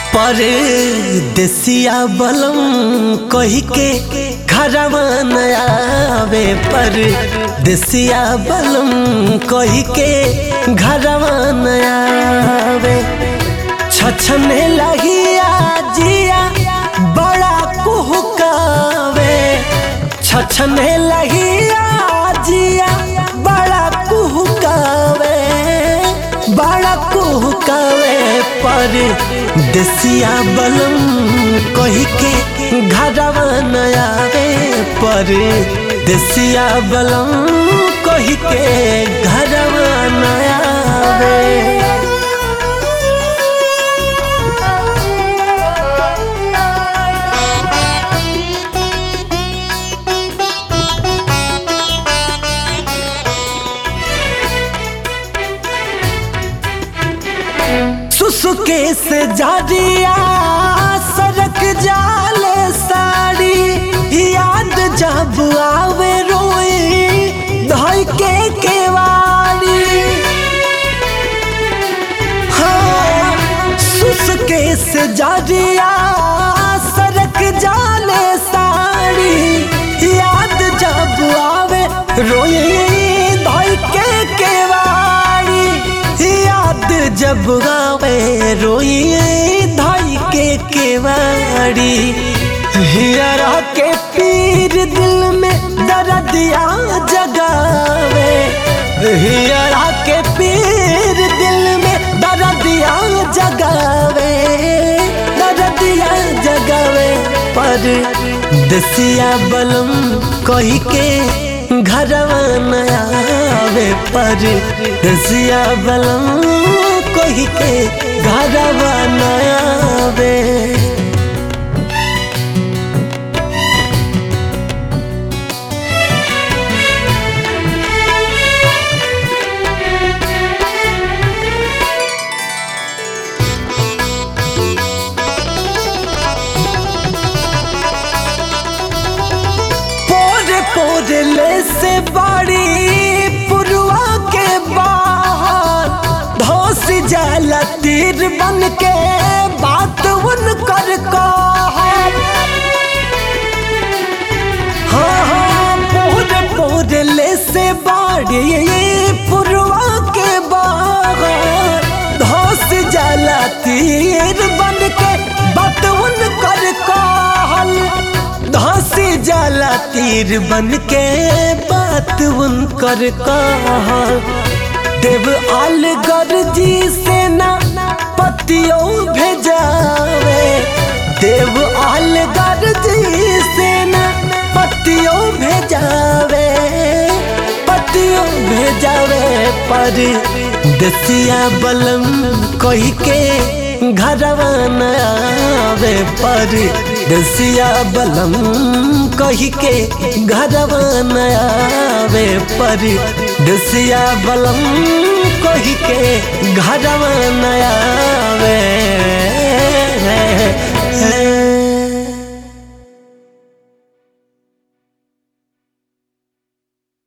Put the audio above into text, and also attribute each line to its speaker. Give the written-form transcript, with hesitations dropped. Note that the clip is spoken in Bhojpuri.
Speaker 1: परदेसिया बलम कही के घरवा न आवे। परदेसिया बलम कही के घरवा न आवे। छछने लगिया जिया बड़ा कुहकावे। छछने लगिया जिया बड़ा कुहकावे। बड़ा कुहकावे परदेसिया बलम कही के घरवा न आवे। परदेसिया बलम कही के घरवा न आवे। सुसुके से जारिया सरक जाले साड़ी। याद जब आवे रोई धोई के केवाड़ी। हाँ सुसुके से जारिया सरक जाले साड़ी। याद जब आवे रोई धोई के केवाड़ी। याद जब आवे रोई धाई के केवाड़ी। हियरा के पीर दिल में दर्दिया जगावे। हियरा के पीर दिल में दर्दिया जगावे। दर्दिया जगावे परदेसिया बलम कही के घरवा न आवे। परदेसिया बलम कही के घरवा न आवे। पोरले से बाड़ी पुरवा के बाहर धोस जाला तीर बन के बात उन कर कहर। हाँ पोरले से बाड़ी पुरवा के बाहर धोस जाला तीर बन के बात उन कर कहल। धसी जाला तीर बन के बात उनकर कहल। देव आलगर जी से ना पतियों भेजावे। देव आलगर जी से ना पतियों भेजावे। पतियों भेजावे परदेसिया बलम कही के घरवा न आवे। परदेसिया बलम कही के घरवा न आवे। परदेसिया बलम कही के घरवा न आवे।